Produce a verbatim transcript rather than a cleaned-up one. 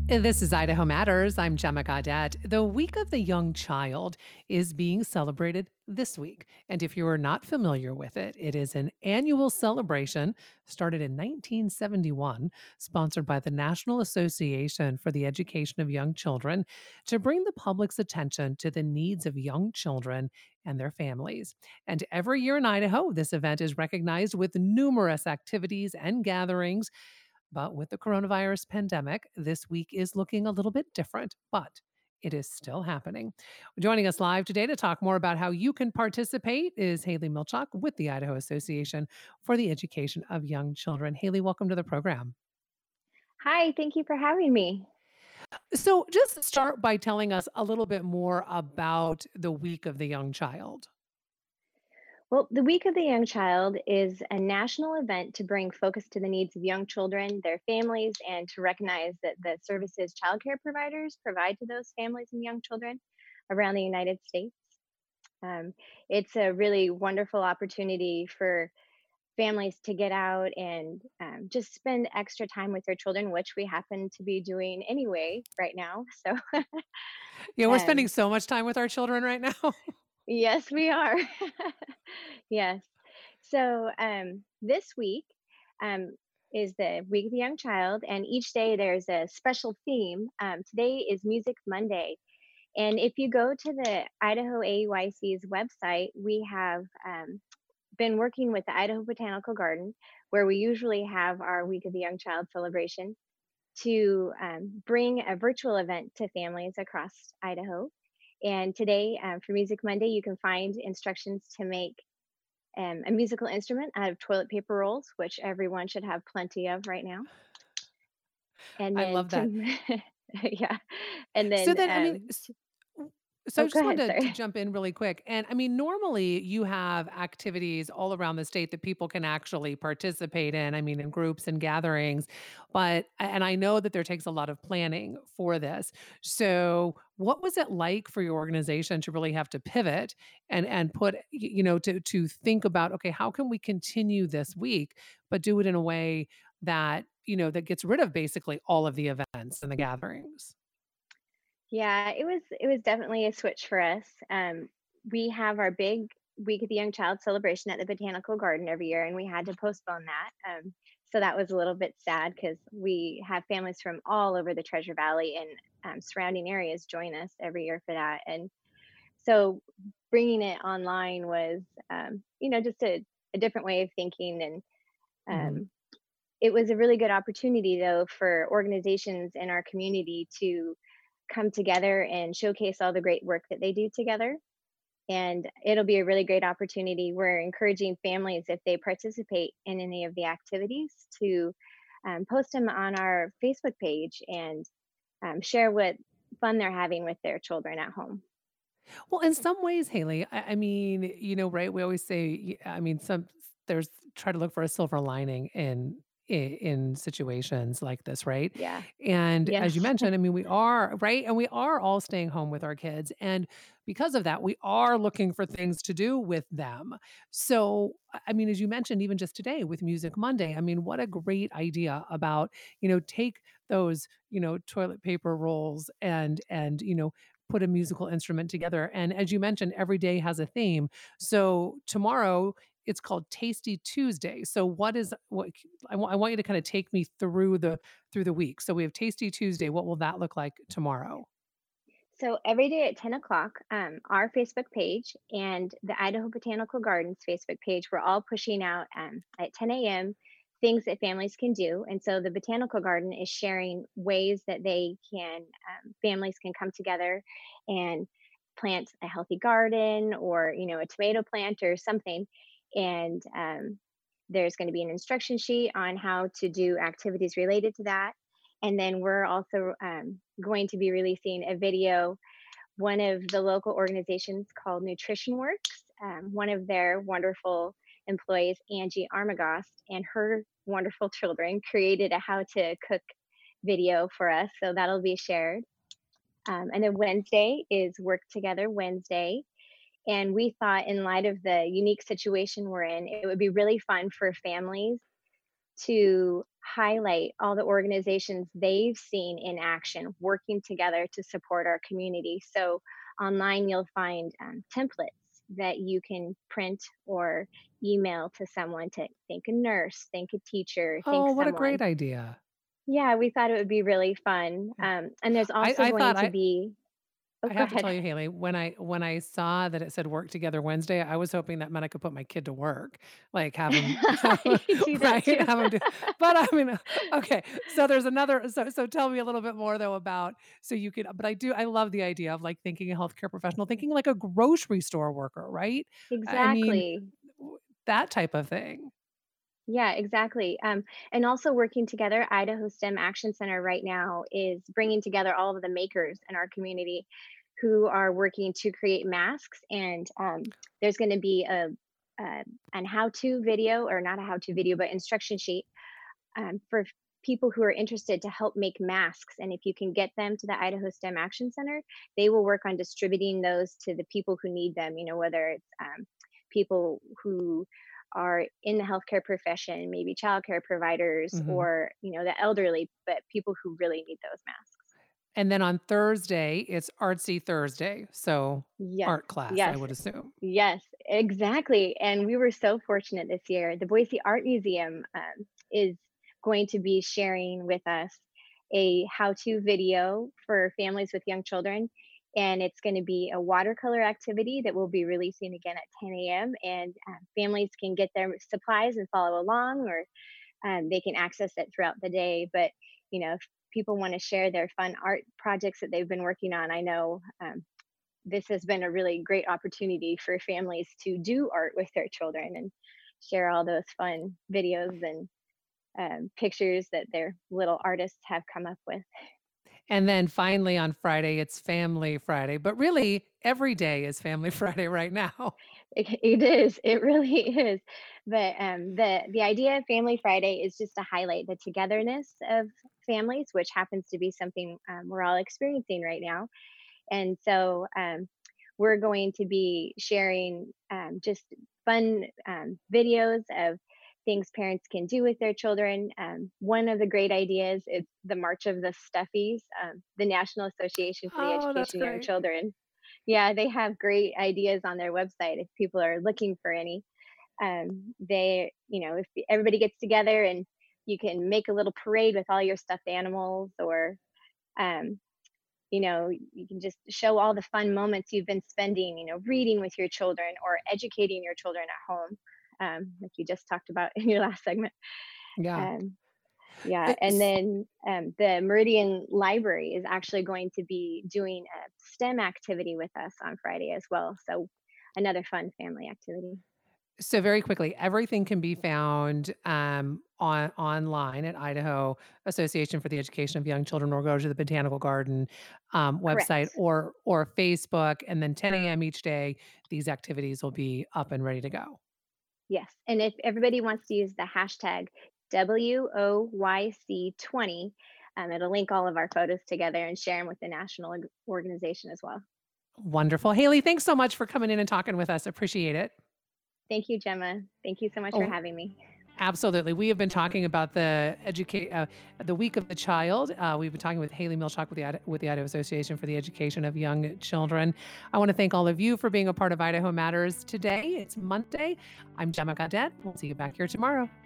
This is Idaho Matters. I'm Gemma Gaudette. The Week of the Young Child is being celebrated this week. And if you are not familiar with it, it is an annual celebration started in nineteen seventy-one, sponsored by the National Association for the Education of Young Children to bring the public's attention to the needs of young children and their families. And every year in Idaho, this event is recognized with numerous activities and gatherings, but with the coronavirus pandemic, this week is looking a little bit different, but it is still happening. Joining us live today to talk more about how you can participate is Haley Milchok with the Idaho Association for the Education of Young Children. Haley, welcome to the program. Hi, thank you for having me. So, just start by telling us a little bit more about the Week of the Young Child. Well, the Week of the Young Child is a national event to bring focus to the needs of young children, their families, and to recognize that the services childcare providers provide to those families and young children around the United States. Um, it's a really wonderful opportunity for families to get out and um, just spend extra time with their children, which we happen to be doing anyway right now. So, Yeah, we're spending um, so much time with our children right now. yes, we are. Yes. So um, this week um, is the Week of the Young Child, and each day there's a special theme. Um, today is Music Monday. And if you go to the Idaho A Y C's website, we have um, been working with the Idaho Botanical Garden, where we usually have our Week of the Young Child celebration, to um, bring a virtual event to families across Idaho. And today, um, for Music Monday, you can find instructions to make um, a musical instrument out of toilet paper rolls, which everyone should have plenty of right now. And I then love that. to, yeah. And So then, then, I mean, um, s- w- so I oh, go just ahead. wanted to, to Sorry. jump in really quick. And I mean, normally you have activities all around the state that people can actually participate in. I mean, in groups and gatherings, but, and I know that there takes a lot of planning for this. So what was it like for your organization to really have to pivot and, and put, y- you know, to, to think about, okay, how can we continue this week, but do it in a way that, you know, that gets rid of basically all of the events and the gatherings? Yeah, it was it was definitely a switch for us. Um, we have our big Week of the Young Child celebration at the Botanical Garden every year, and we had to postpone that. Um, so that was a little bit sad because we have families from all over the Treasure Valley and um, surrounding areas join us every year for that. And so bringing it online was, um, you know, just a, a different way of thinking. And Mhm. um, it was a really good opportunity, though, for organizations in our community to come together and showcase all the great work that they do together. And it'll be a really great opportunity. We're encouraging families, if they participate in any of the activities, to um, post them on our Facebook page and um, share what fun they're having with their children at home. Well, in some ways, Haley, I, I mean, you know, right? We always say, y- I mean, some there's try to look for a silver lining in in, in situations like this, right? Yeah. And as you Yes. mentioned, I mean, we are right, and we are all staying home with our kids, and because of that, we are looking for things to do with them. So, I I mean, as you mentioned, even just today with Music Monday, I mean, what a great idea about you know take those you know toilet paper rolls and and you know put a musical instrument together. And as you mentioned, every day has a theme. So tomorrow it's called Tasty Tuesday. So what is what I want I want you to kind of take me through the through the week. So we have Tasty Tuesday. What will that look like tomorrow? So every day at ten o'clock, um, our Facebook page and the Idaho Botanical Gardens Facebook page, we're all pushing out um, at ten a m things that families can do. And so the Botanical Garden is sharing ways that they can, um, families can come together and plant a healthy garden or, you know, a tomato plant or something. And um, there's going to be an instruction sheet on how to do activities related to that. And then we're also um, going to be releasing a video. One of the local organizations called Nutrition Works, um, one of their wonderful employees, Angie Armagost, and her wonderful children created a how to cook video for us. So that'll be shared. Um, and then Wednesday is Work Together Wednesday. And we thought, in light of the unique situation we're in, it would be really fun for families to highlight all the organizations they've seen in action working together to support our community. So online, you'll find um, templates that you can print or email to someone to thank a nurse, thank a teacher, thank Oh, what a someone. great idea. Yeah, we thought it would be really fun. Yeah. Um, and there's I also I going thought to I be, oh, I go have to ahead. tell you, Haley, when I when I saw that it said work together Wednesday, I was hoping that meant I could put my kid to work, like have him, You do that right, too. have him do. But I mean, okay. So there's another. So so tell me a little bit more though about so you could. But I do. I love the idea of like thinking a healthcare professional, thinking like a grocery store worker, right? I mean, Exactly. w- that type of thing. Yeah, exactly. Um, and also working together, Idaho STEM Action Center right now is bringing together all of the makers in our community who are working to create masks. And um, there's going to be a, a an how-to video, or not a how-to video, but instruction sheet um, for people who are interested to help make masks. And if you can get them to the Idaho STEM Action Center, they will work on distributing those to the people who need them. You know, whether it's um, people who are in the healthcare profession, maybe childcare providers, Mhm. or you know, the elderly, but people who really need those masks. And then on Thursday, it's Artsy Thursday, so Yes, art class, I yes, would assume. yes, exactly. And we were so fortunate this year. The Boise Art Museum um, is going to be sharing with us a how to video for families with young children. And it's going to be a watercolor activity that we'll be releasing again at ten a m. And uh, families can get their supplies and follow along, or um, they can access it throughout the day. But, you know, if people want to share their fun art projects that they've been working on, I know um, this has been a really great opportunity for families to do art with their children and share all those fun videos and um, pictures that their little artists have come up with. And then finally on Friday, it's Family Friday, but really every day is Family Friday right now. It, it is, it really is. But um, the the idea of Family Friday is just to highlight the togetherness of families, which happens to be something um, we're all experiencing right now. And so um, we're going to be sharing um, just fun um, videos of things parents can do with their children. Um, one of the great ideas is the March of the Stuffies, um, the National Association for the Oh, that's Education of Young great. Children. Yeah, they have great ideas on their website if people are looking for any. Um, they, you know, if everybody gets together and you can make a little parade with all your stuffed animals, or um, you know, you can just show all the fun moments you've been spending, you know, reading with your children or educating your children at home, um, like you just talked about in your last segment. Yeah. Um, yeah, and It's then um, the Meridian Library is actually going to be doing a STEM activity with us on Friday as well. So another fun family activity. so very quickly, everything can be found um, on online at Idaho Association for the Education of Young Children, or go to the Botanical Garden um, website, Correct. or or Facebook, and then ten a m each day, these activities will be up and ready to go. Yes. And if everybody wants to use the hashtag W O Y C twenty, um, it'll link all of our photos together and share them with the national org- organization as well. Wonderful. Haley, thanks so much for coming in and talking with us. Appreciate it. Thank you, Gemma. Thank you so much for Oh, having me. absolutely. We have been talking about the educate uh, the week of the child. Uh, we've been talking with Haley Milchak with the Ida- with the Idaho Association for the Education of Young Children. I want to thank all of you for being a part of Idaho Matters today. It's Monday. I'm Gemma Gadet. We'll see you back here tomorrow.